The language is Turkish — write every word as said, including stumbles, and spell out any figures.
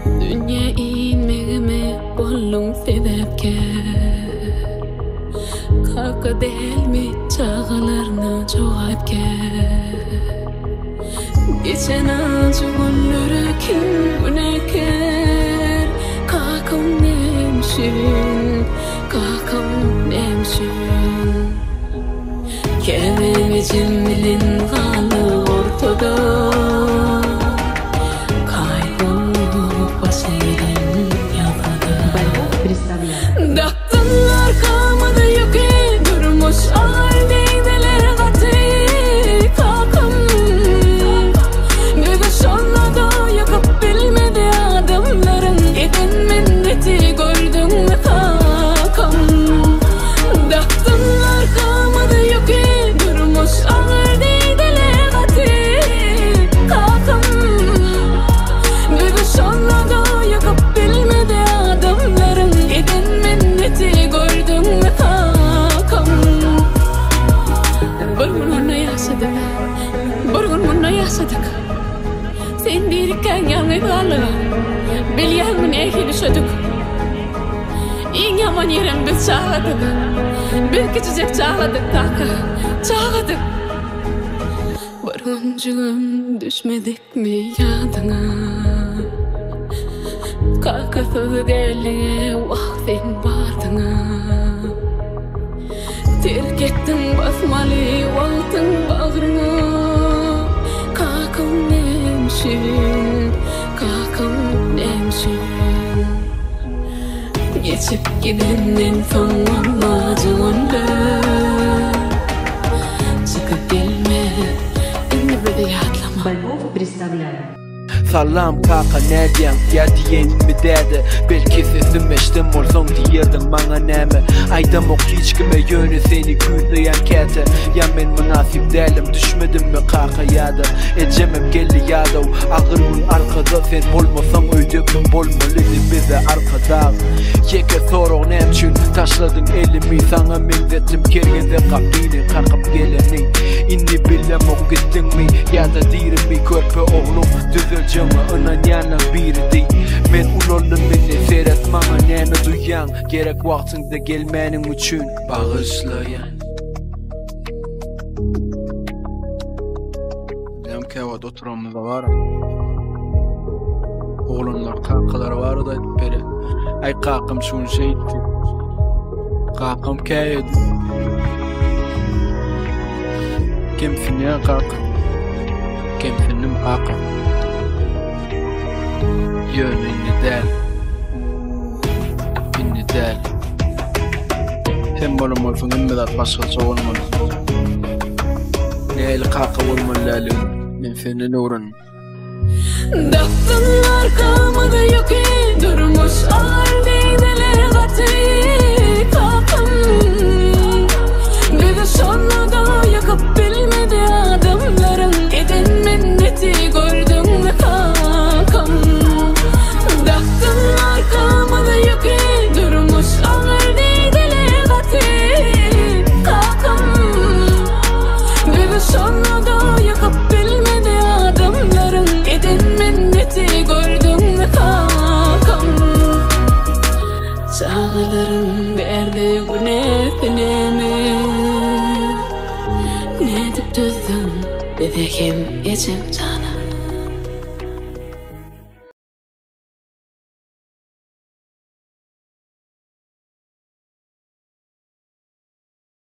Dünya inmegime bollun sebepkar Kaka delmi çağalarına çoğapkar Geçen acı günlere kim günekar Kakam nemşin, kakam nemşin Kevim için bilin kalı ortada Kaybolup başlayın yakada Daktınlar kalmadı yok ki durmuş ağır deydeler katı Kakam Müge sonladı yakıp bilmedi adamların Gidin minneti gördün mü kakam Daktınlar kalmadı yok ki durmuş ağır deydeler katı Kakam Müge sonladı yakıp bilmedi adamların Gidin minneti gördün mü kakam Bir gün onu yaşadık Bir gün bunu yaşadık Sen birikken yanı kalığa Bilyen mi ne düşürdük İn yaman yerin biz çağladık Bir küçücük çağladık kaka Çağladık Bir güncüğüm düşmedik mi yadına Kakasız deliye vaktin bardına Terk ettin basmalı vaktin bağrına Kakam nemşin, kakam nemşin Geçip gidenin son olmacığında Çıkıp gelme, indi bir yatlama Бальбов представляет. Salam kaka ne diyen ya diyen mi dedi Belki sesim eştim olsam diyerdin bana neme Aydam ok hiç kime yönü seni güzleyen kete Ya men münasip değilim düşmedim mi kaka ya da Ecemem geldi ya da ağırın arkada Sen olmasan öydüküm bolmalıydı bize arkada Yeke soruk ne için taşladın elimi Sana menzettim kergede kaptığını kakıp geleni İnni bilem ok gittin mi ya da dirim mi körpe oğlum düzeleceğim Önen yana biri değil Men ulollum beni seyret bana nene duyan Gerek vaktinde gelmenin için bağışlayan Dem kevat oturamızda var Oğlunlar kankalar var da beri Ay kakam şun şeydi Kakam kaydı Kimsin ya kakam Kimsinim kakam Yönü nidal Bir nidal Hem bolum olsun immedat başkası olmalı Ne el kaka olmalı Men seni nuran Daktınlar kalmadı yok ki durmuş ağır deydeler